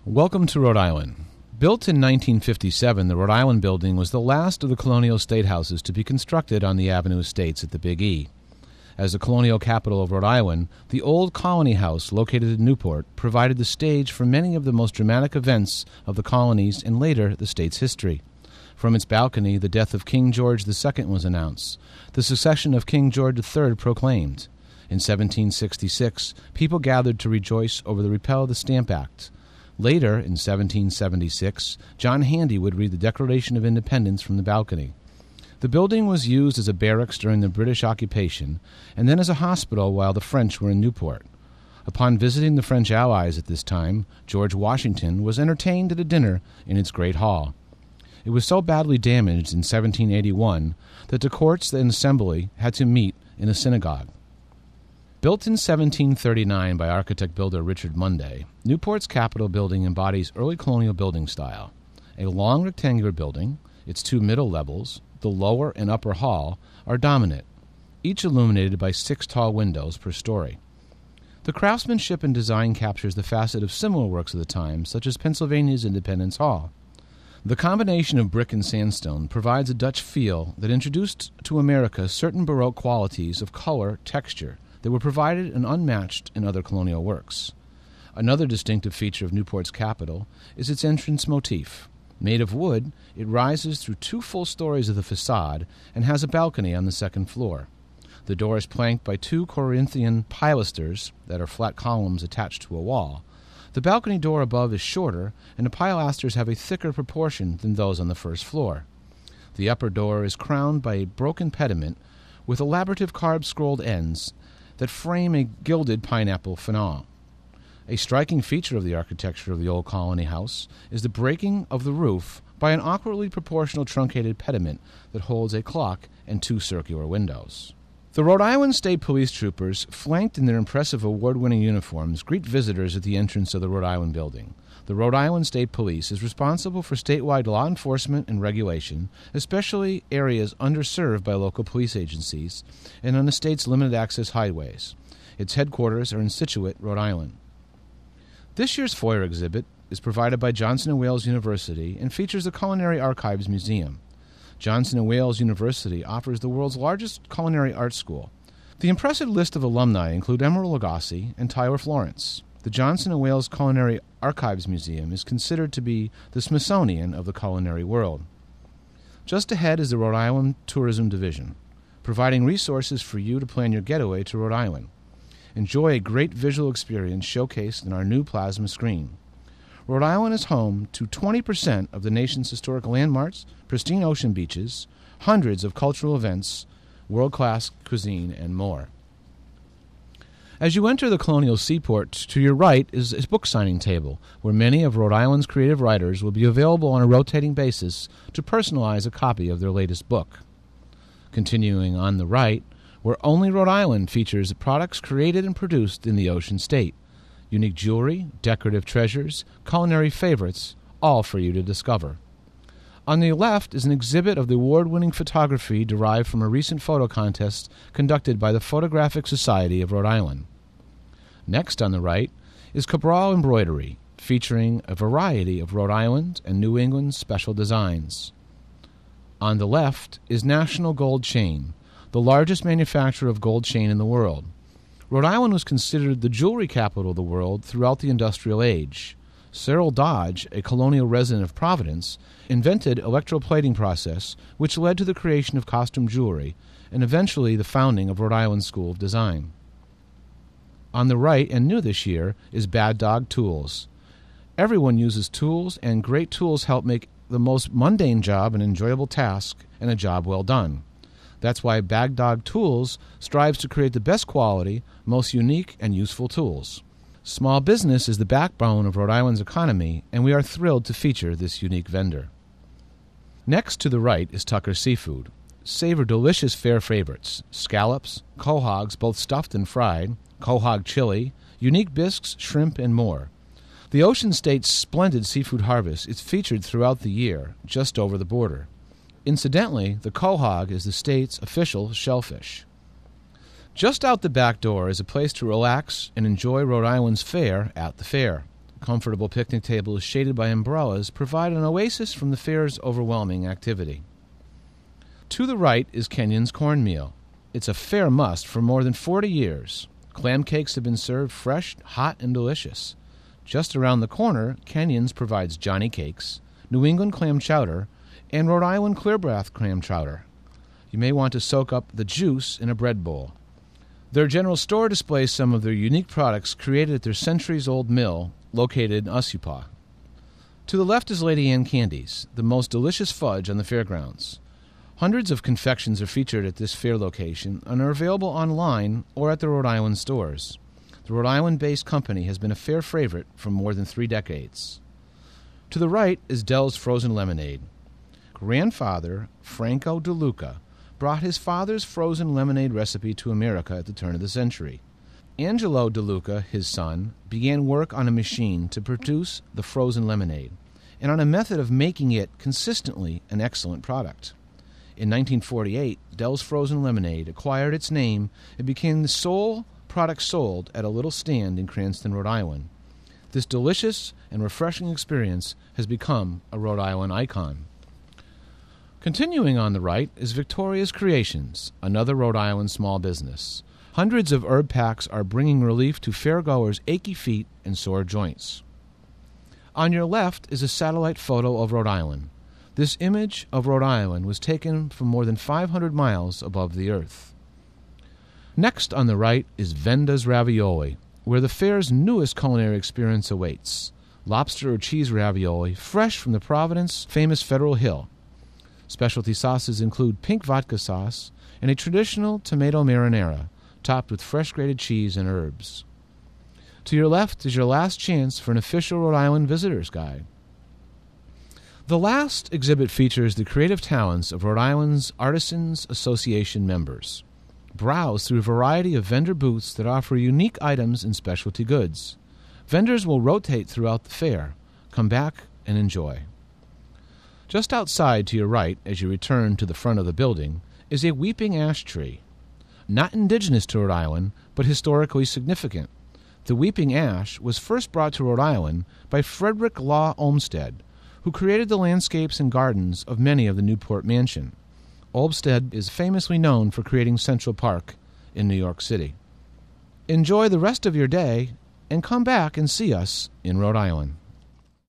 Welcome to Rhode Island. Built in 1957, the Rhode Island Building was the last of the colonial state houses to be constructed on the Avenue Estates at the Big E. As the colonial capital of Rhode Island, the old Colony House, located in Newport, provided the stage for many of the most dramatic events of the colonies and later the state's history. From its balcony, the death of King George II was announced, the succession of King George III proclaimed. In 1766, people gathered to rejoice over the repeal of the Stamp Act. Later, in 1776, John Handy would read the Declaration of Independence from the balcony. The building was used as a barracks during the British occupation and then as a hospital while the French were in Newport. Upon visiting the French allies at this time, George Washington was entertained at a dinner in its great hall. It was so badly damaged in 1781 that the courts and assembly had to meet in a synagogue. Built in 1739 by architect-builder Richard Munday, Newport's Capitol building embodies early colonial building style. A long rectangular building, its two middle levels, the lower and upper hall, are dominant, each illuminated by 6 tall windows per story. The craftsmanship and design captures the facet of similar works of the time, such as Pennsylvania's Independence Hall. The combination of brick and sandstone provides a Dutch feel that introduced to America certain Baroque qualities of color, texture, that were provided and unmatched in other colonial works. Another distinctive feature of Newport's Capitol is its entrance motif. Made of wood, it rises through 2 full stories of the facade and has a balcony on the second floor. The door is flanked by 2 Corinthian pilasters that are flat columns attached to a wall. The balcony door above is shorter, and the pilasters have a thicker proportion than those on the first floor. The upper door is crowned by a broken pediment with elaborative carved scrolled ends that frame a gilded pineapple fanal. A striking feature of the architecture of the old Colony House is the breaking of the roof by an awkwardly proportional truncated pediment that holds a clock and 2 circular windows. The Rhode Island State Police Troopers, flanked in their impressive award-winning uniforms, greet visitors at the entrance of the Rhode Island Building. The Rhode Island State Police is responsible for statewide law enforcement and regulation, especially areas underserved by local police agencies and on the state's limited-access highways. Its headquarters are in Scituate, Rhode Island. This year's foyer exhibit is provided by Johnson & Wales University and features the Culinary Archives Museum. Johnson & Wales University offers the world's largest culinary arts school. The impressive list of alumni include Emeril Lagasse and Tyler Florence. The Johnson & Wales Culinary Archives Museum is considered to be the Smithsonian of the culinary world. Just ahead is the Rhode Island Tourism Division, providing resources for you to plan your getaway to Rhode Island. Enjoy a great visual experience showcased in our new plasma screen. Rhode Island is home to 20% of the nation's historic landmarks, pristine ocean beaches, hundreds of cultural events, world-class cuisine, and more. As you enter the colonial seaport, to your right is a book signing table, where many of Rhode Island's creative writers will be available on a rotating basis to personalize a copy of their latest book. Continuing on the right, where only Rhode Island features products created and produced in the Ocean State. Unique jewelry, decorative treasures, culinary favorites, all for you to discover. On the left is an exhibit of the award-winning photography derived from a recent photo contest conducted by the Photographic Society of Rhode Island. Next on the right is Cabral Embroidery, featuring a variety of Rhode Island and New England special designs. On the left is National Gold Chain, the largest manufacturer of gold chain in the world. Rhode Island was considered the jewelry capital of the world throughout the industrial age. Cyril Dodge, a colonial resident of Providence, invented electroplating process, which led to the creation of costume jewelry and eventually the founding of Rhode Island School of Design. On the right, and new this year, is Bad Dog Tools. Everyone uses tools, and great tools help make the most mundane job an enjoyable task and a job well done. That's why Bad Dog Tools strives to create the best quality, most unique, and useful tools. Small business is the backbone of Rhode Island's economy, and we are thrilled to feature this unique vendor. Next to the right is Tucker Seafood. Savor delicious fare favorites, scallops, quahogs both stuffed and fried, quahog chili, unique bisques, shrimp, and more. The Ocean State's splendid seafood harvest is featured throughout the year, just over the border. Incidentally, the quahog is the state's official shellfish. Just out the back door is a place to relax and enjoy Rhode Island's fare at the fair. Comfortable picnic tables shaded by umbrellas provide an oasis from the fair's overwhelming activity. To the right is Kenyon's cornmeal. It's a fair must for more than 40 years. Clam cakes have been served fresh, hot, and delicious. Just around the corner, Kenyon's provides Johnny Cakes, New England clam chowder, and Rhode Island clear-bath clam chowder. You may want to soak up the juice in a bread bowl. Their general store displays some of their unique products created at their centuries-old mill located in Ossipee. To the left is Lady Ann Candies, the most delicious fudge on the fairgrounds. Hundreds of confections are featured at this fair location and are available online or at the Rhode Island stores. The Rhode Island-based company has been a fair favorite for more than 3 decades. To the right is Dell's Frozen Lemonade. Grandfather Franco DeLuca brought his father's frozen lemonade recipe to America at the turn of the century. Angelo DeLuca, his son, began work on a machine to produce the frozen lemonade and on a method of making it consistently an excellent product. In 1948, Dell's Frozen Lemonade acquired its name and became the sole product sold at a little stand in Cranston, Rhode Island. This delicious and refreshing experience has become a Rhode Island icon. Continuing on the right is Victoria's Creations, another Rhode Island small business. Hundreds of herb packs are bringing relief to fairgoers' achy feet and sore joints. On your left is a satellite photo of Rhode Island. This image of Rhode Island was taken from more than 500 miles above the earth. Next on the right is Venda's Ravioli, where the fair's newest culinary experience awaits. Lobster or cheese ravioli, fresh from the Providence famous Federal Hill. Specialty sauces include pink vodka sauce and a traditional tomato marinara, topped with fresh grated cheese and herbs. To your left is your last chance for an official Rhode Island visitor's guide. The last exhibit features the creative talents of Rhode Island's Artisans Association members. Browse through a variety of vendor booths that offer unique items and specialty goods. Vendors will rotate throughout the fair. Come back and enjoy. Just outside to your right, as you return to the front of the building, is a weeping ash tree. Not indigenous to Rhode Island, but historically significant. The weeping ash was first brought to Rhode Island by Frederick Law Olmsted, who created the landscapes and gardens of many of the Newport Mansion. Olmsted is famously known for creating Central Park in New York City. Enjoy the rest of your day and come back and see us in Rhode Island.